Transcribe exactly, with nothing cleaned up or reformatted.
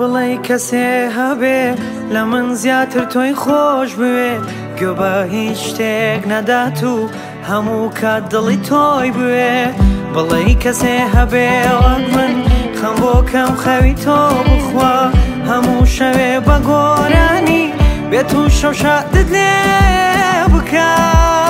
بڵێ کەسێ هەبێ لە من زیاتر تۆی خۆش بوێ گوێ بە هیچ شتێک نەدات و هەموو کات دڵی تۆی بوێ بڵێ کەسێ هەبێ وەک من خەم بۆ کەم خەوی تۆ بخوا هەموو شەوێ بە گۆرانی بێت و شەو شادت لێ بکات